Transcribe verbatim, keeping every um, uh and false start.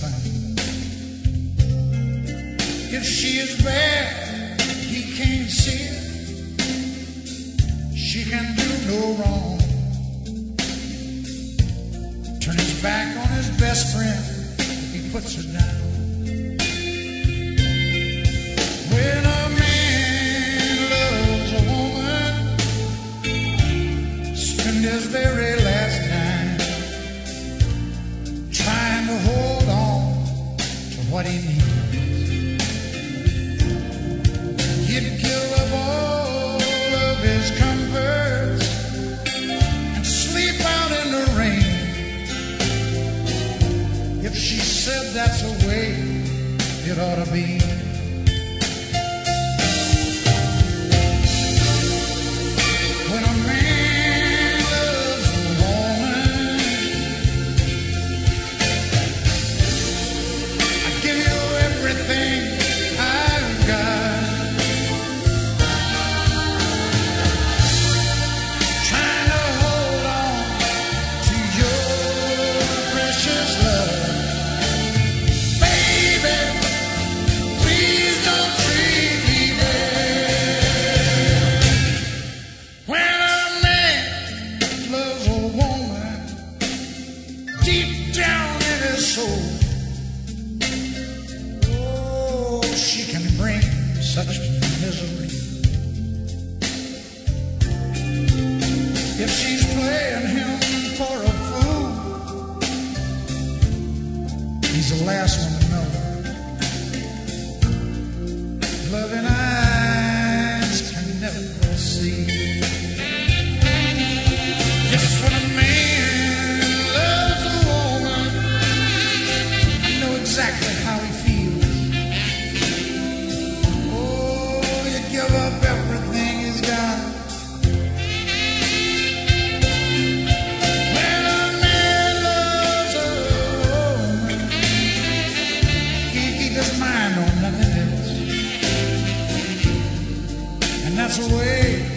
thing. If she is bad, he can't see it. She can do no wrong. Turn his back on his best friend if he puts her down. When a man loves a woman, spend his very last dime trying to hold on to what he needs. He'd give up all of his comforts and sleep out in the rain if she said that's the way it ought to be. When a man loves a woman, I give you everything I've got. Trying to hold on to your precious love. Baby, please don't treat me bad. When a man loves a woman deep down in his soul, oh, she can bring such misery. If she's playing him for a fool, he's the last one to know. Loving eyes can never see. Just when a man loves a woman, I know exactly how he feels. Oh, you give up everything he's got. When a man loves a woman, he keep his mind on nothing else. And that's the way